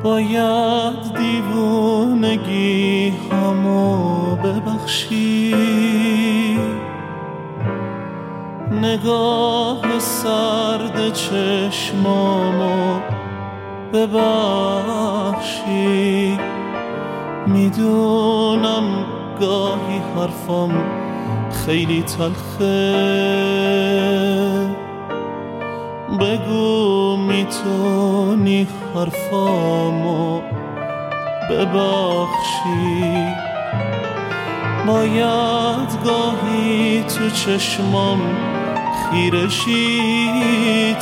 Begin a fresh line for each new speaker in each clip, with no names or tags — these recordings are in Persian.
باید دیوونگی همو ببخشی، نگاه سرد چشمامو ببخشی. میدونم گاهی حرفم خیلی تلخه، بگو میتونی حرفامو ببخشی. باید گاهی تو چشمام خیرشی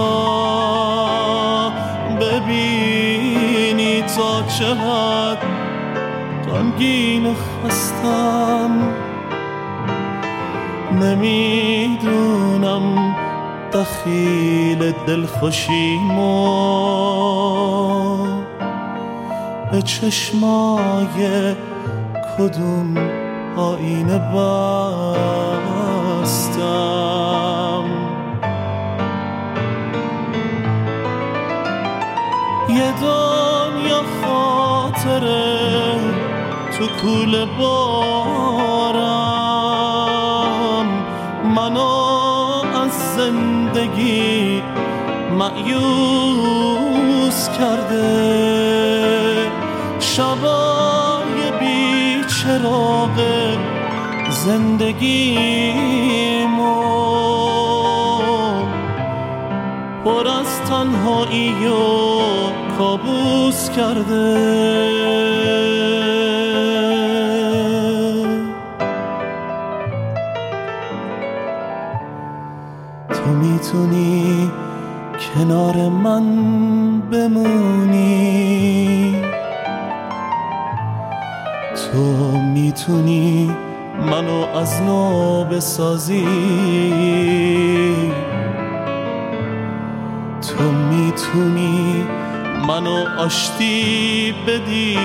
تا ببینی تا چه حد غمگین و خستم. نمیدونم دخیل دلخوشیمو به چشمای کدوم آینه بستم. یه دنیا خاطره تو کوله بارم، منو از زندگی مایوس کرده. شبای بیچراغ زندگیمو پر از تنهایی و کابوس کرده. تو میتونی کنار من بمونی، تو میتونی منو از نو بسازی، تو میتونی منو آشتی بدی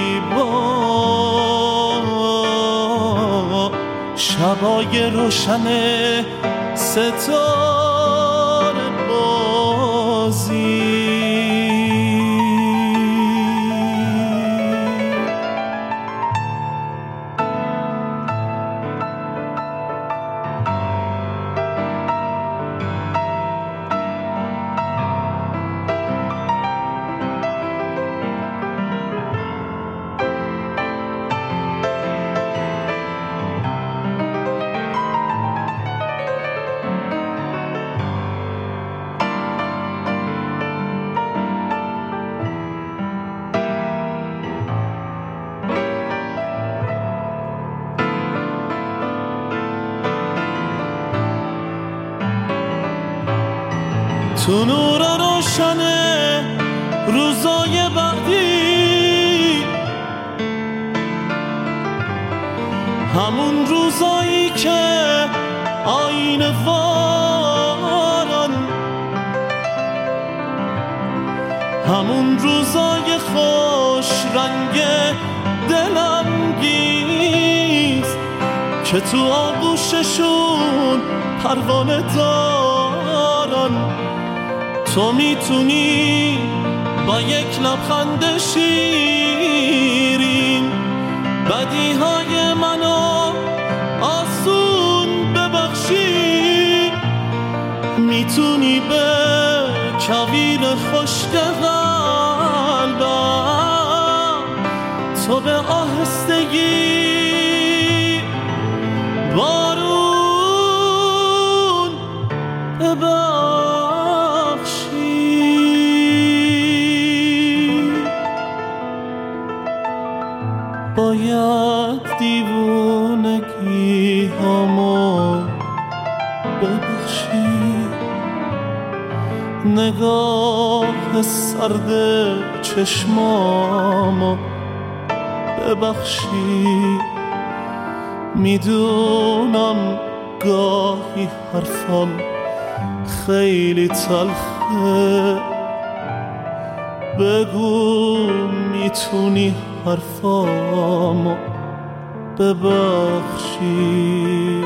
با شبای روشن ستاره بازی. تو نور روشن روزای بعدی، همون روزایی که آینه وارن، همون روزای خوش رنگ دلانگیز که تو آغوششون پروانه دارن. تو میتونی با یک لبخند شیرین بدیهای منو آسون ببخشی، میتونی به کویر خشک قلبم تو به آهستگی بارون ببخشی. باید دیوونگی همو ببخشی، نگاه سرد چشمامو ببخشی. میدونم گاهی حرفم خیلی تلخه، بگو میتونی حرفامو ببخشی.